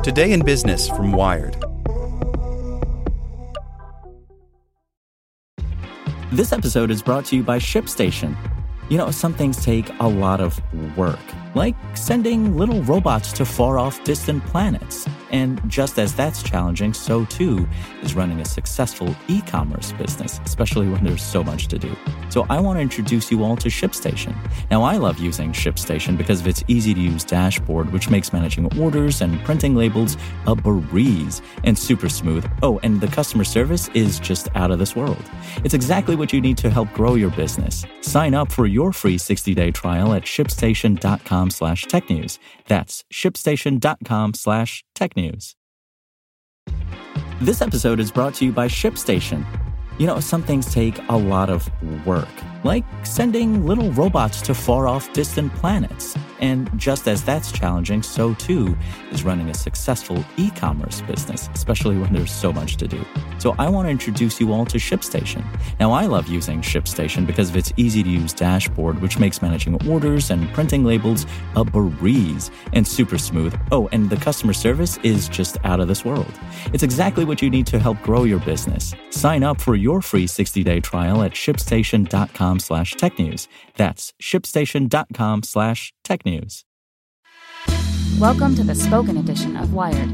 Today in Business from Wired. This episode is brought to you by ShipStation. You know, some things take a lot of work, like sending little robots to far-off distant planets. And just as that's challenging, so too is running a successful e-commerce business, especially when there's so much to do. So I want to introduce you all to ShipStation. Now, I love using ShipStation because of its easy-to-use dashboard, which makes managing orders and printing labels a breeze and super smooth. Oh, and the customer service is just out of this world. It's exactly what you need to help grow your business. Sign up for your free 60-day trial at shipstation.com/technews. That's shipstation.com/technews. This episode is brought to you by ShipStation. You know, some things take a lot of work, like sending little robots to far-off distant planets. And just as that's challenging, so too is running a successful e-commerce business, especially when there's so much to do. So I want to introduce you all to ShipStation. Now, I love using ShipStation because of its easy-to-use dashboard, which makes managing orders and printing labels a breeze and super smooth. Oh, and the customer service is just out of this world. It's exactly what you need to help grow your business. Sign up for your free 60-day trial at shipstation.com/technews. That's shipstation.com/technews. Welcome to the spoken edition of Wired.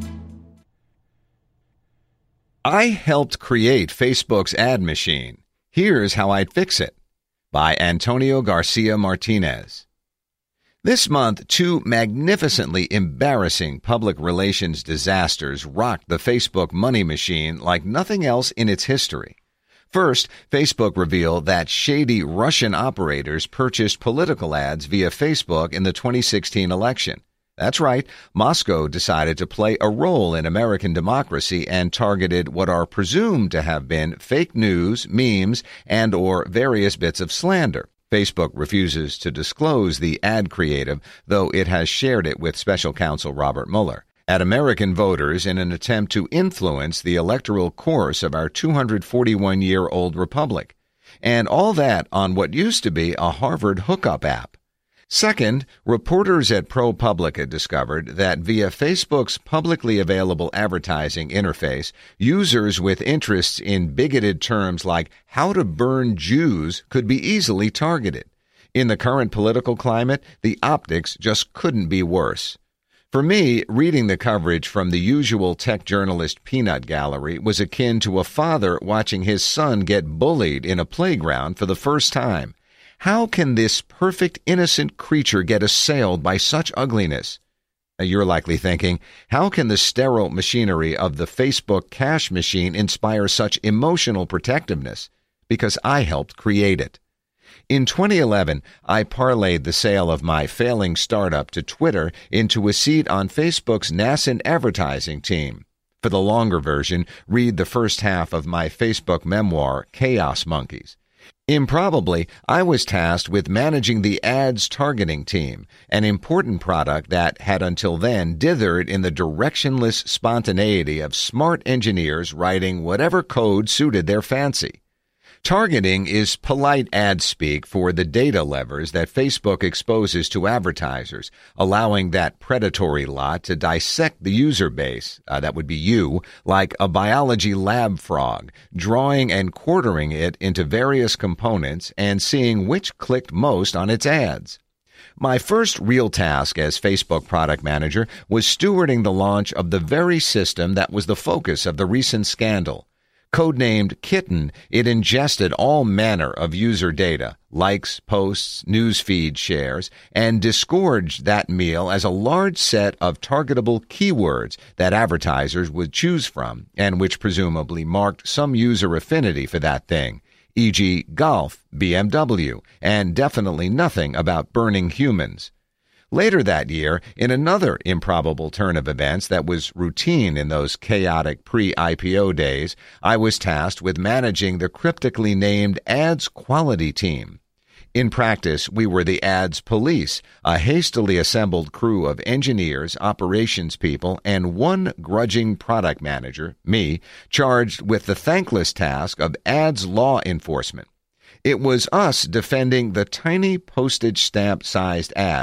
I helped create Facebook's ad machine. Here's how I'd fix it. By Antonio Garcia Martinez. This month, two magnificently embarrassing public relations disasters rocked the Facebook money machine like nothing else in its history. First, Facebook revealed that shady Russian operators purchased political ads via Facebook in the 2016 election. That's right, Moscow decided to play a role in American democracy and targeted what are presumed to have been fake news, memes, and/or various bits of slander. Facebook refuses to disclose the ad creative, though it has shared it with special counsel Robert Mueller, at American voters in an attempt to influence the electoral course of our 241-year-old republic. And all that on what used to be a Harvard hookup app. Second, reporters at ProPublica discovered that via Facebook's publicly available advertising interface, users with interests in bigoted terms like how to burn Jews could be easily targeted. In the current political climate, the optics just couldn't be worse. For me, reading the coverage from the usual tech journalist peanut gallery was akin to a father watching his son get bullied in a playground for the first time. How can this perfect, innocent creature get assailed by such ugliness? You're likely thinking, how can the sterile machinery of the Facebook cash machine inspire such emotional protectiveness? Because I helped create it. In 2011, I parlayed the sale of my failing startup to Twitter into a seat on Facebook's nascent advertising team. For the longer version, read the first half of my Facebook memoir, Chaos Monkeys. Improbably, I was tasked with managing the ads targeting team, an important product that had until then dithered in the directionless spontaneity of smart engineers writing whatever code suited their fancy. Targeting is polite ad speak for the data levers that Facebook exposes to advertisers, allowing that predatory lot to dissect the user base, that would be you, like a biology lab frog, drawing and quartering it into various components and seeing which clicked most on its ads. My first real task as Facebook product manager was stewarding the launch of the very system that was the focus of the recent scandal. Codenamed Kitten, it ingested all manner of user data, likes, posts, newsfeed shares, and disgorged that meal as a large set of targetable keywords that advertisers would choose from, and which presumably marked some user affinity for that thing, e.g. golf, BMW, and definitely nothing about burning humans. Later that year, in another improbable turn of events that was routine in those chaotic pre-IPO days, I was tasked with managing the cryptically named Ads Quality Team. In practice, we were the ads police, a hastily assembled crew of engineers, operations people, and one grudging product manager, me, charged with the thankless task of ads law enforcement. It was us defending the tiny postage stamp-sized ads,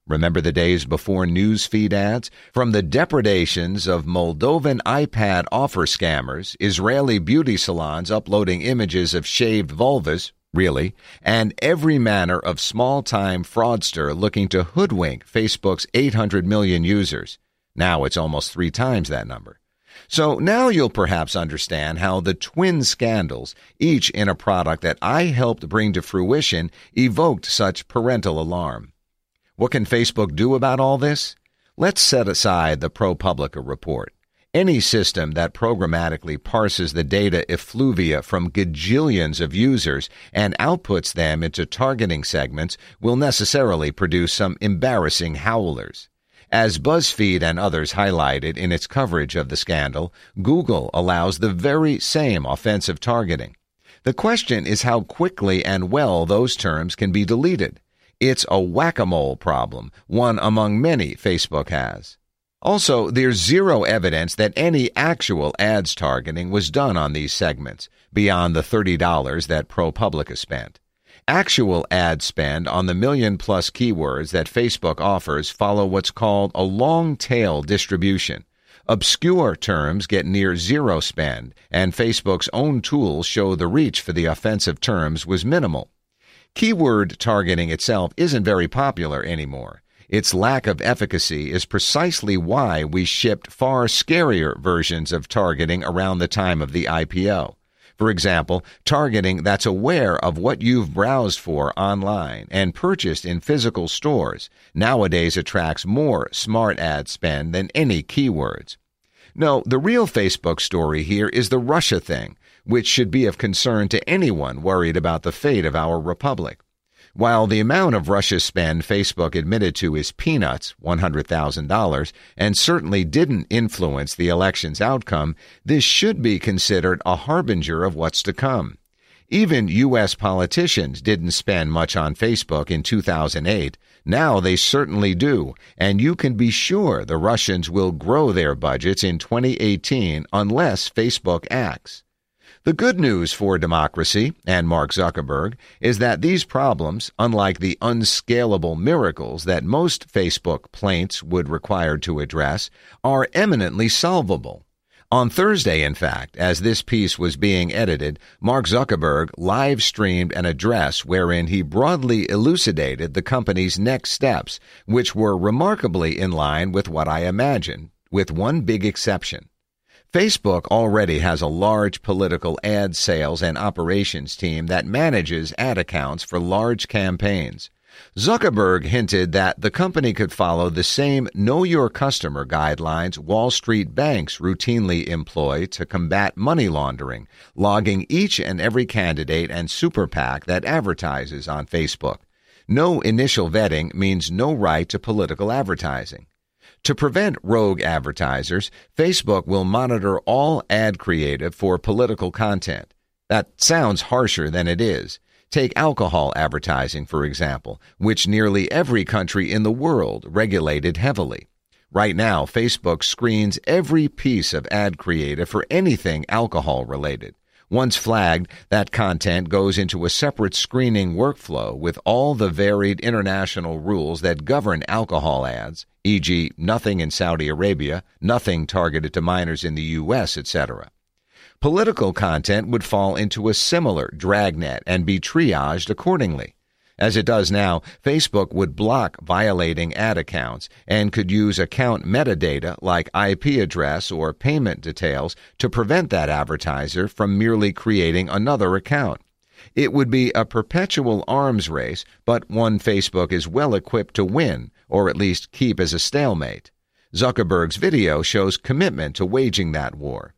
Remember the days before news feed ads? From the depredations of Moldovan iPad offer scammers, Israeli beauty salons uploading images of shaved vulvas, really, and every manner of small-time fraudster looking to hoodwink Facebook's 800 million users. Now it's almost 3 times that number. So now you'll perhaps understand how the twin scandals, each in a product that I helped bring to fruition, evoked such parental alarm. What can Facebook do about all this? Let's set aside the ProPublica report. Any system that programmatically parses the data effluvia from gajillions of users and outputs them into targeting segments will necessarily produce some embarrassing howlers. As BuzzFeed and others highlighted in its coverage of the scandal, Google allows the very same offensive targeting. The question is how quickly and well those terms can be deleted. It's a whack-a-mole problem, one among many Facebook has. Also, there's zero evidence that any actual ads targeting was done on these segments, beyond the $30 that ProPublica spent. Actual ad spend on the million-plus keywords that Facebook offers follow what's called a long-tail distribution. Obscure terms get near zero spend, and Facebook's own tools show the reach for the offensive terms was minimal. Keyword targeting itself isn't very popular anymore. Its lack of efficacy is precisely why we shipped far scarier versions of targeting around the time of the IPO. For example, targeting that's aware of what you've browsed for online and purchased in physical stores nowadays attracts more smart ad spend than any keywords. No, the real Facebook story here is the Russia thing, which should be of concern to anyone worried about the fate of our republic. While the amount of Russia's spend Facebook admitted to is peanuts, $100,000, and certainly didn't influence the election's outcome, this should be considered a harbinger of what's to come. Even U.S. politicians didn't spend much on Facebook in 2008. Now they certainly do, and you can be sure the Russians will grow their budgets in 2018 unless Facebook acts. The good news for democracy and Mark Zuckerberg is that these problems, unlike the unscalable miracles that most Facebook plaints would require to address, are eminently solvable. On Thursday, in fact, as this piece was being edited, Mark Zuckerberg live-streamed an address wherein he broadly elucidated the company's next steps, which were remarkably in line with what I imagined, with one big exception. Facebook already has a large political ad sales and operations team that manages ad accounts for large campaigns. Zuckerberg hinted that the company could follow the same Know Your Customer guidelines Wall Street banks routinely employ to combat money laundering, logging each and every candidate and super PAC that advertises on Facebook. No initial vetting means no right to political advertising. To prevent rogue advertisers, Facebook will monitor all ad creative for political content. That sounds harsher than it is. Take alcohol advertising, for example, which nearly every country in the world regulated heavily. Right now, Facebook screens every piece of ad creative for anything alcohol-related. Once flagged, that content goes into a separate screening workflow with all the varied international rules that govern alcohol ads, e.g., nothing in Saudi Arabia, nothing targeted to minors in the U.S., etc. Political content would fall into a similar dragnet and be triaged accordingly. As it does now, Facebook would block violating ad accounts and could use account metadata like IP address or payment details to prevent that advertiser from merely creating another account. It would be a perpetual arms race, but one Facebook is well equipped to win, or at least keep as a stalemate. Zuckerberg's video shows commitment to waging that war.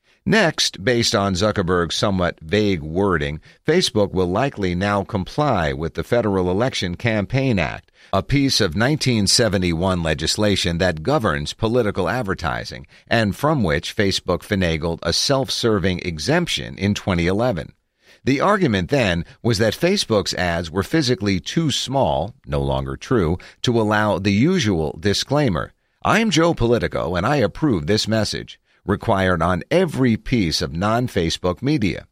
Next, based on Zuckerberg's somewhat vague wording, Facebook will likely now comply with the Federal Election Campaign Act, a piece of 1971 legislation that governs political advertising, and from which Facebook finagled a self-serving exemption in 2011. The argument then was that Facebook's ads were physically too small, no longer true, to allow the usual disclaimer, "I'm Joe Politico and I approve this message," required on every piece of non-Facebook media.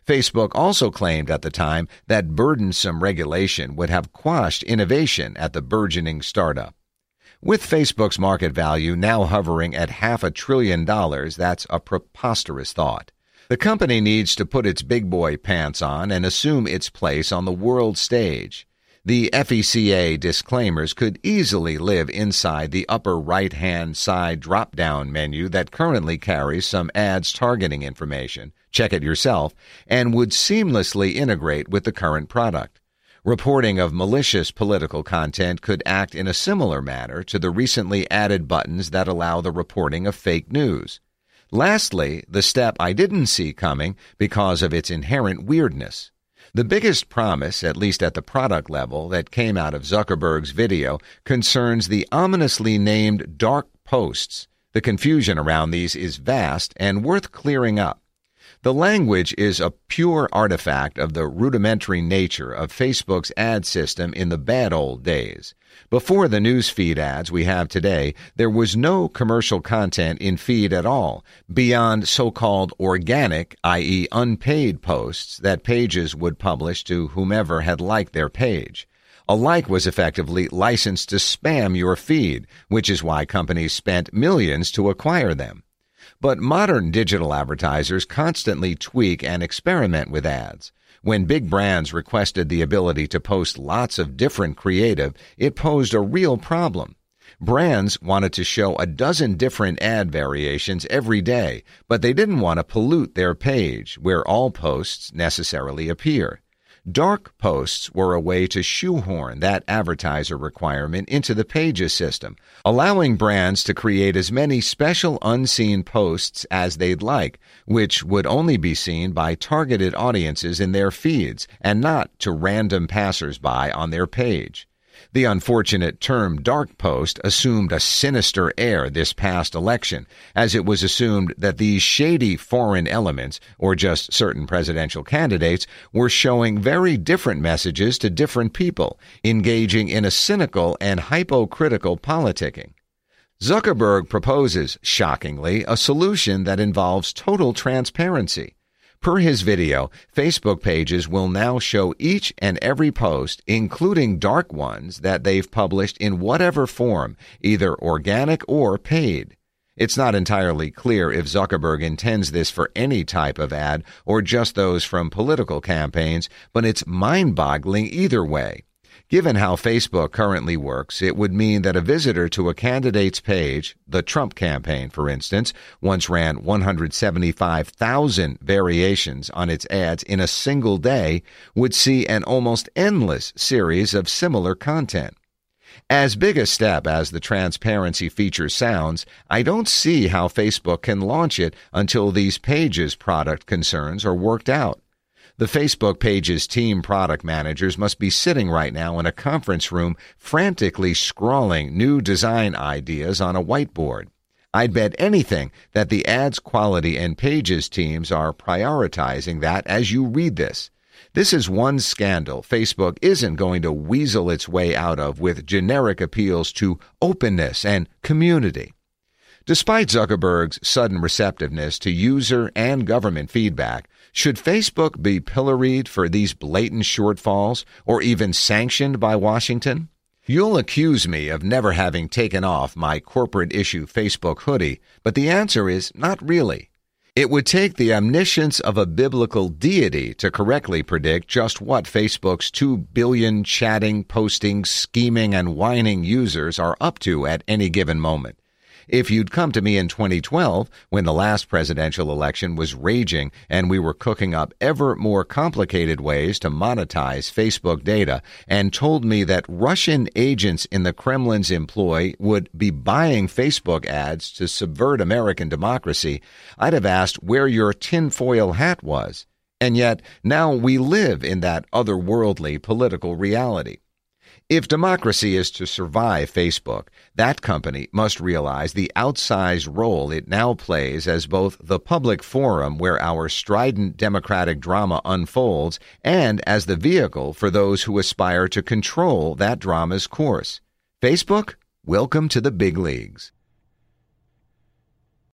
Facebook also claimed at the time that burdensome regulation would have quashed innovation at the burgeoning startup. With Facebook's market value now hovering at $500 billion, that's a preposterous thought. The company needs to put its big boy pants on and assume its place on the world stage. The FECA disclaimers could easily live inside the upper right-hand side drop-down menu that currently carries some ads targeting information. Check it yourself, and would seamlessly integrate with the current product. Reporting of malicious political content could act in a similar manner to the recently added buttons that allow the reporting of fake news. Lastly, the step I didn't see coming because of its inherent weirdness. The biggest promise, at least at the product level, that came out of Zuckerberg's video concerns the ominously named dark posts. The confusion around these is vast and worth clearing up. The language is a pure artifact of the rudimentary nature of Facebook's ad system in the bad old days. Before the news feed ads we have today, there was no commercial content in feed at all, beyond so-called organic, i.e. unpaid posts that pages would publish to whomever had liked their page. A like was effectively licensed to spam your feed, which is why companies spent millions to acquire them. But modern digital advertisers constantly tweak and experiment with ads. When big brands requested the ability to post lots of different creative, it posed a real problem. Brands wanted to show a dozen different ad variations every day, but they didn't want to pollute their page, where all posts necessarily appear. Dark posts were a way to shoehorn that advertiser requirement into the Pages system, allowing brands to create as many special unseen posts as they'd like, which would only be seen by targeted audiences in their feeds and not to random passers-by on their page. The unfortunate term dark post assumed a sinister air this past election, as it was assumed that these shady foreign elements, or just certain presidential candidates, were showing very different messages to different people, engaging in a cynical and hypocritical politicking. Zuckerberg proposes, shockingly, a solution that involves total transparency. Per his video, Facebook pages will now show each and every post, including dark ones, that they've published in whatever form, either organic or paid. It's not entirely clear if Zuckerberg intends this for any type of ad or just those from political campaigns, but it's mind-boggling either way. Given how Facebook currently works, it would mean that a visitor to a candidate's page, the Trump campaign, for instance, once ran 175,000 variations on its ads in a single day, would see an almost endless series of similar content. As big a step as the transparency feature sounds, I don't see how Facebook can launch it until these Pages product concerns are worked out. The Facebook Pages team product managers must be sitting right now in a conference room frantically scrawling new design ideas on a whiteboard. I'd bet anything that the ads quality and Pages teams are prioritizing that as you read this. This is one scandal Facebook isn't going to weasel its way out of with generic appeals to openness and community. Despite Zuckerberg's sudden receptiveness to user and government feedback, should Facebook be pilloried for these blatant shortfalls or even sanctioned by Washington? You'll accuse me of never having taken off my corporate issue Facebook hoodie, but the answer is not really. It would take the omniscience of a biblical deity to correctly predict just what Facebook's 2 billion chatting, posting, scheming, and whining users are up to at any given moment. If you'd come to me in 2012, when the last presidential election was raging and we were cooking up ever more complicated ways to monetize Facebook data, and told me that Russian agents in the Kremlin's employ would be buying Facebook ads to subvert American democracy, I'd have asked where your tinfoil hat was. And yet, now we live in that otherworldly political reality. If democracy is to survive Facebook, that company must realize the outsized role it now plays as both the public forum where our strident democratic drama unfolds and as the vehicle for those who aspire to control that drama's course. Facebook, welcome to the big leagues.